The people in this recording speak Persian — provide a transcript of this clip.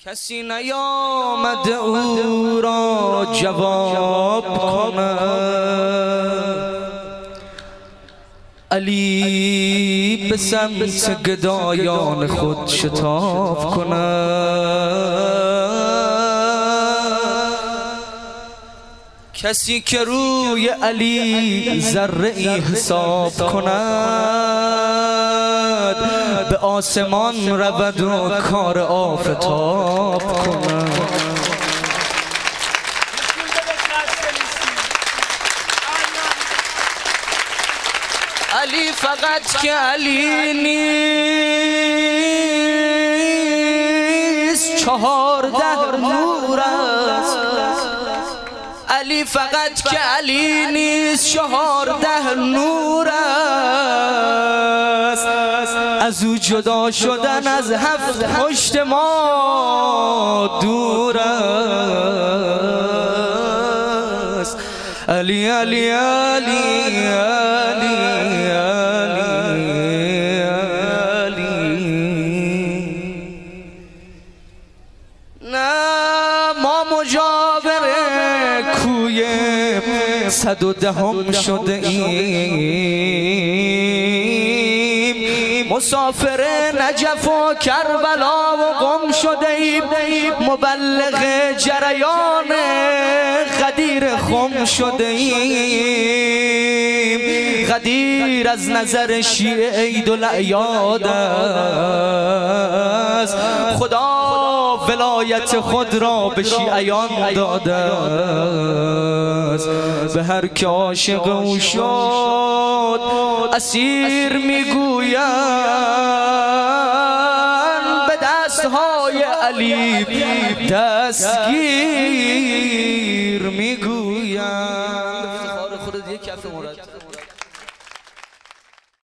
کسی نیامد او را جواب کند، علی به سمت گدایان خود شتاب کند. کسی که روی علی ذره‌ای حساب کند، به آسمان رود و کار آفتاب کند. علی فقط که علی نیست 14 نور است. علی فقط که علی نیست 14 نور است. از او جدا شدن از 7 پشت ما دور است. علی علی علی علی کوی 110 شده ایم، مسافر نجف و کربلا و قم شده ایم، مبلغ جریان غدیر خم شده ایم. غدیر از نظر شیعه عید الاعیاد است. خدا ولایت خود را به شیعیان داده است. به هر که عاشق او شد اسیر میگویند، به دستهای علی دستگیر میگویند. افتخار خود دیگه کف مرد